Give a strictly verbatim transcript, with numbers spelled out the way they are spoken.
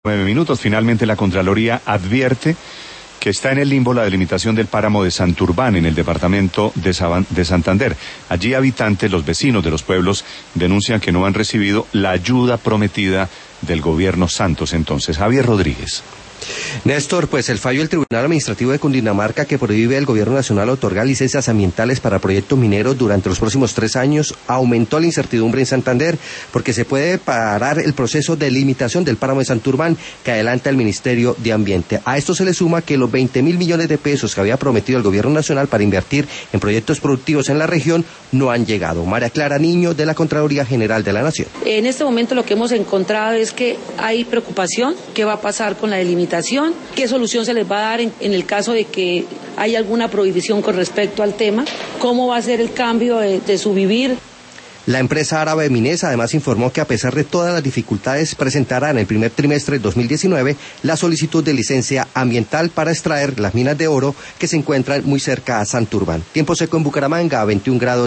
Nueve minutos. Finalmente la Contraloría advierte que está en el limbo la delimitación del páramo de Santurbán en el departamento de, Saban, de Santander. Allí habitantes, los vecinos de los pueblos, denuncian que no han recibido la ayuda prometida del gobierno Santos. Entonces, Javier Rodríguez. Néstor, pues el fallo del Tribunal Administrativo de Cundinamarca que prohíbe al Gobierno Nacional otorgar licencias ambientales para proyectos mineros durante los próximos tres años aumentó la incertidumbre en Santander porque se puede parar el proceso de limitación del páramo de Santurbán que adelanta el Ministerio de Ambiente. A esto se le suma que los veinte mil millones de pesos que había prometido el Gobierno Nacional para invertir en proyectos productivos en la región no han llegado. María Clara Niño, de la Contraloría General de la Nación. En este momento lo que hemos encontrado es que hay preocupación. ¿Qué va a pasar con la delimitación? ¿Qué solución se les va a dar en, en el caso de que haya alguna prohibición con respecto al tema? ¿Cómo va a ser el cambio de, de su vivir? La empresa árabe Minesa además informó que a pesar de todas las dificultades presentará en el primer trimestre de dos mil diecinueve la solicitud de licencia ambiental para extraer las minas de oro que se encuentran muy cerca a Santurbán. Tiempo seco en Bucaramanga, veintiún grados.